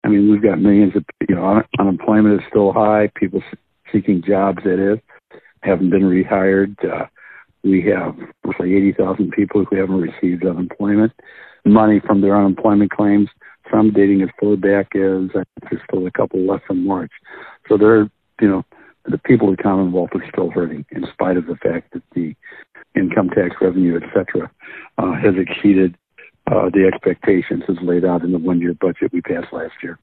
I mean, we've got millions of, unemployment is still high. People seeking jobs, that is, haven't been rehired. We have roughly 80,000 people who haven't received unemployment money from their unemployment claims. Some dating as far back as, I think there's still a couple less in March. So the people of the Commonwealth are still hurting in spite of the fact that the income tax revenue, et cetera, has exceeded the expectations as laid out in the one-year budget we passed last year.